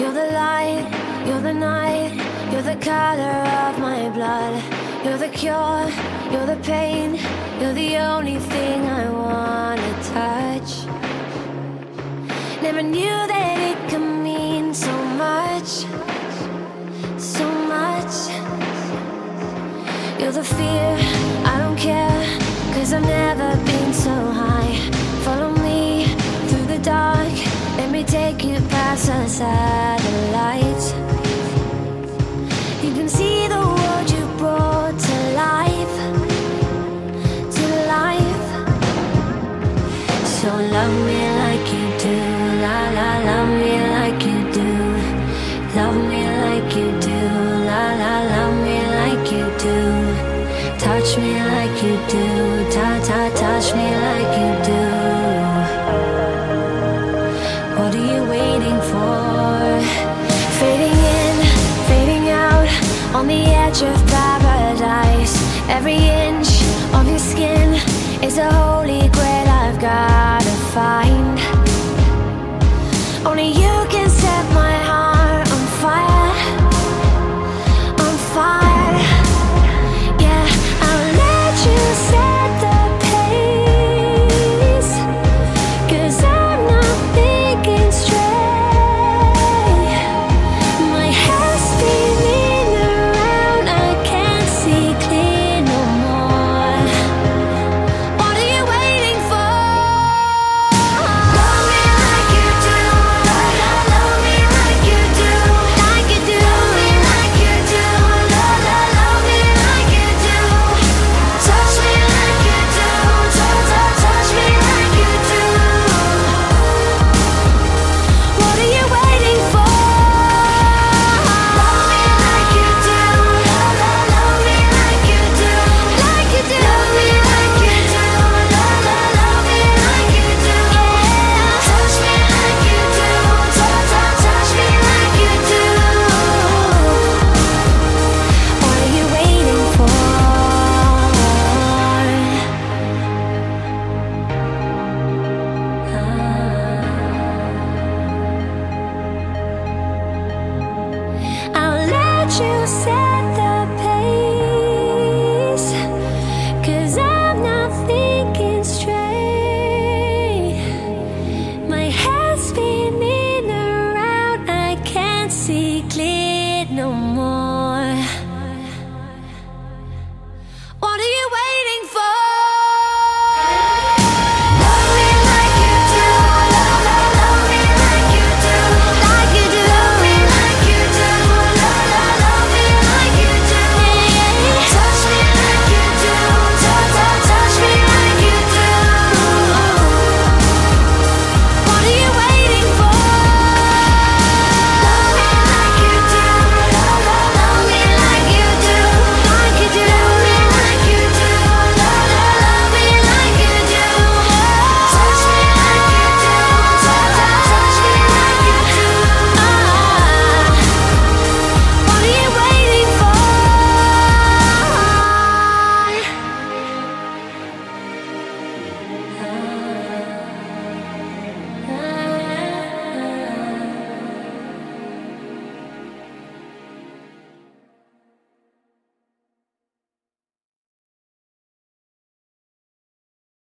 You're the light, you're the night, you're the color of my blood. You're the cure, you're the pain, you're the only thing I wanna touch. Never knew that it could mean so much, so much. You're the fear, I don't care, 'cause I've never been so high. Follow me through the dark, let me take you past the satellites. You can see the world you brought to life, to life. So love me like you do, la la, love me like you do. Love me like you do, la la, love me like you do. Touch me like you do, ta ta, touch me like you do. What are you waiting for? Fading in, fading out, on the edge of paradise. Every inch of your skin is a holy grail I've gotta find. Only you can set my heart on fire, on fire. Yeah, I'll let you set the pace, 'cause I'm not thinking straight. My head's spinning around, I can't see clear no more. What are you waiting for? Love me like you do, love me like you do, like you do. Love me like you do, love me like you do. Touch me like you do, touch me like you do. What are you waiting for? Love me like you do, love me like you do, like you do. Love me like you do, love me like you do. Touch me like you do, touch me like you do. What are you waiting for? I'll let you say